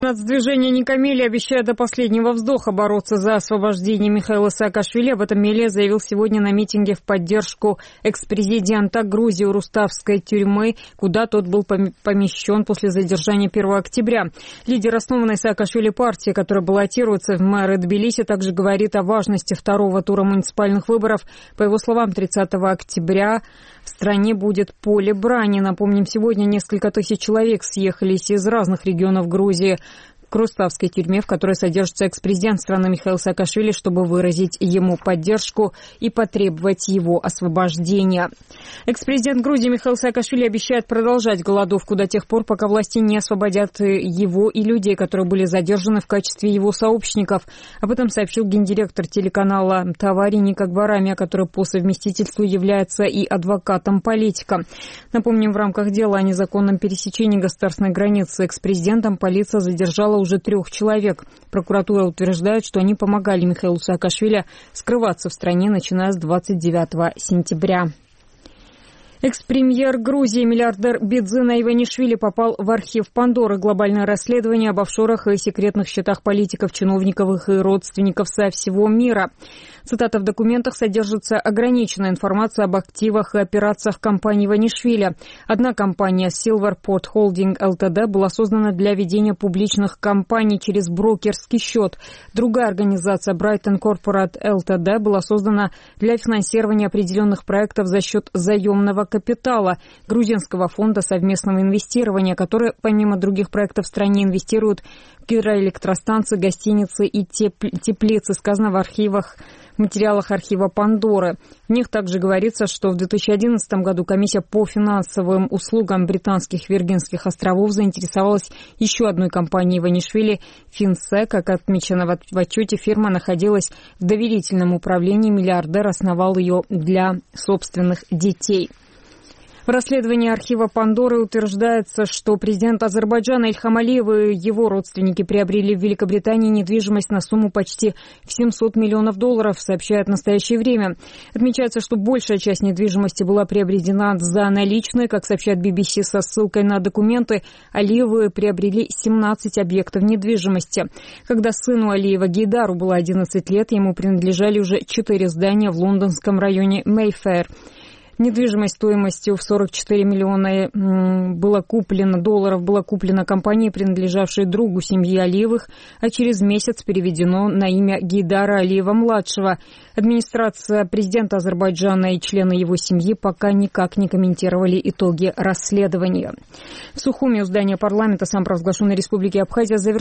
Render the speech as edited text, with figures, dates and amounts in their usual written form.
Нацдвижение «Никамелия» обещает до последнего вздоха бороться за освобождение Михаила Саакашвили. Об этом Мелия заявил сегодня на митинге в поддержку экс-президента Грузии Руставской тюрьмы, куда тот был помещен после задержания 1 октября. Лидер основанной Саакашвили партии, которая баллотируется в мэры Тбилиси, также говорит о важности второго тура муниципальных выборов. По его словам, 30 октября в стране будет поле брани. Напомним, сегодня несколько тысяч человек съехались из разных регионов Грузии к Руставской тюрьме, в которой содержится экс-президент страны Михаил Саакашвили, чтобы выразить ему поддержку и потребовать его освобождения. Экс-президент Грузии Михаил Саакашвили обещает продолжать голодовку до тех пор, пока власти не освободят его и людей, которые были задержаны в качестве его сообщников. Об этом сообщил гендиректор телеканала «Тавари» Ник Акбарами, который по совместительству является и адвокатом политика. Напомним, в рамках дела о незаконном пересечении государственной границы с экс-президентом полиция задержала уже 3 человек. Прокуратура утверждает, что они помогали Михаилу Саакашвили скрываться в стране, начиная с 29 сентября. Экс-премьер Грузии, миллиардер Бидзина Иванишвили попал в архив Пандоры. Глобальное расследование об офшорах и секретных счетах политиков, чиновников и родственников со всего мира. Цитата: в документах содержится ограниченная информация об активах и операциях компании Иванишвили. Одна компания Silverport Holding Ltd. Была создана для ведения публичных кампаний через брокерский счет. Другая организация Brighton Corporate Ltd. Была создана для финансирования определенных проектов за счет заемного капитала грузинского фонда совместного инвестирования, который, помимо других проектов в стране, инвестирует в гидроэлектростанции, гостиницы и теплицы, сказано в материалах архива Пандоры. В них также говорится, что в 2011 году комиссия по финансовым услугам британских Виргинских островов заинтересовалась еще одной компанией Иванишвили «Финсе». Как отмечено в отчете, фирма находилась в доверительном управлении, миллиардер основал ее для собственных детей. В расследовании архива Пандоры утверждается, что президент Азербайджана Ильхам Алиев и его родственники приобрели в Великобритании недвижимость на сумму почти в $700 миллионов, сообщает «Настоящее время». Отмечается, что большая часть недвижимости была приобретена за наличные. Как сообщает BBC со ссылкой на документы, Алиевы приобрели 17 объектов недвижимости. Когда сыну Алиева Гейдару было 11 лет, ему принадлежали уже 4 здания в лондонском районе Мейфэр. Недвижимость стоимостью в 44 миллиона долларов была куплена компанией, принадлежавшей другу семьи Алиевых, а через месяц переведено на имя Гейдара Алиева-младшего. Администрация президента Азербайджана и члены его семьи пока никак не комментировали итоги расследования. В Сухуми у здания парламента самопровозглашенной республики Абхазия завершили